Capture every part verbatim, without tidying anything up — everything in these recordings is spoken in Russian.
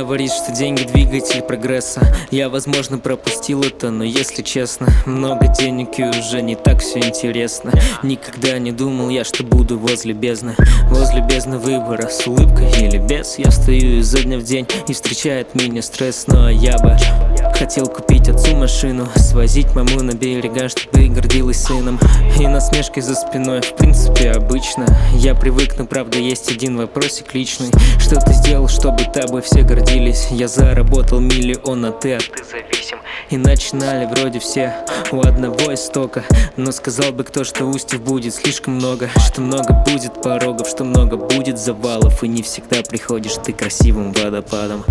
Говорит, что деньги двигатель прогресса. Я, возможно, пропустил это, но если честно, много денег и уже не так все интересно. Никогда не думал я, что буду возле бездны. Возле бездны выбора, с улыбкой или без. Я встаю изо дня в день и встречает меня стресс. Но я бы хотел купить отцу машину, свозить маму на берега, чтобы гордилась сыном. И насмешки за спиной, в принципе, обычно. Я привыкну, правда, есть один вопросик личный. Что ты сделал, чтобы тобой все гордились? Я заработал миллион, а ты, а ты зависим. И начинали вроде все у одного истока. Но сказал бы кто, что устьев будет слишком много, что много будет порогов, что много будет завалов. И не всегда приходишь ты красивым водопадом.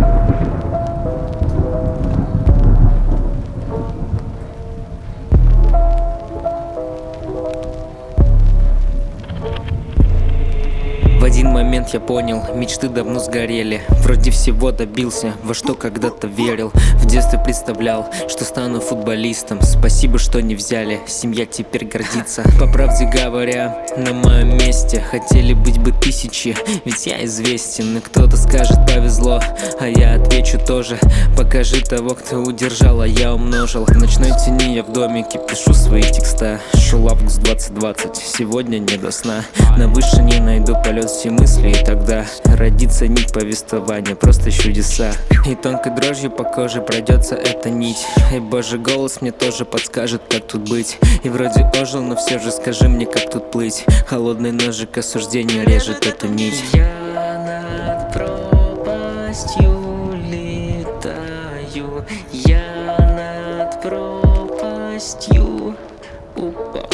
В один момент я понял, мечты давно сгорели. Вроде всего добился, во что когда-то верил. В детстве представлял, что стану футболистом. Спасибо, что не взяли, семья теперь гордится. По правде говоря, на моем месте хотели быть бы тысячи, ведь я известен. И кто-то скажет повезло, а я отвечу тоже. Покажи того, кто удержал, а я умножил. В ночной тени я в домике пишу свои текста. Шел август двадцать двадцать, сегодня не до сна. На вышине найду полет все мысли, и тогда родится нить повествования, просто чудеса. И тонкой дрожью по коже пройдется эта нить. И божий голос мне тоже подскажет, как тут быть. И вроде ожил, но все же скажи мне, как тут плыть. Холодный ножик осуждения режет эту нить. Я над пропастью летаю, я над пропастью упал.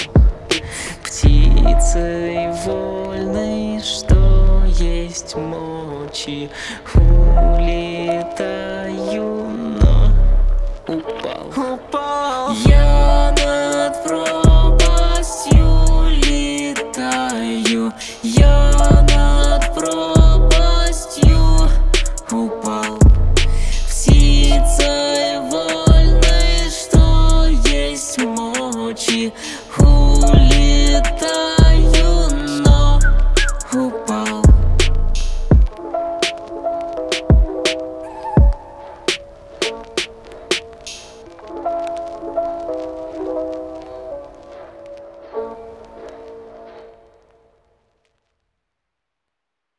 Птицей вольной, что есть мочи, улетаю, но упал. Упал. Я над пропастью летаю, я над пропастью упал. Птицей вольной, что есть мочи, улетаю.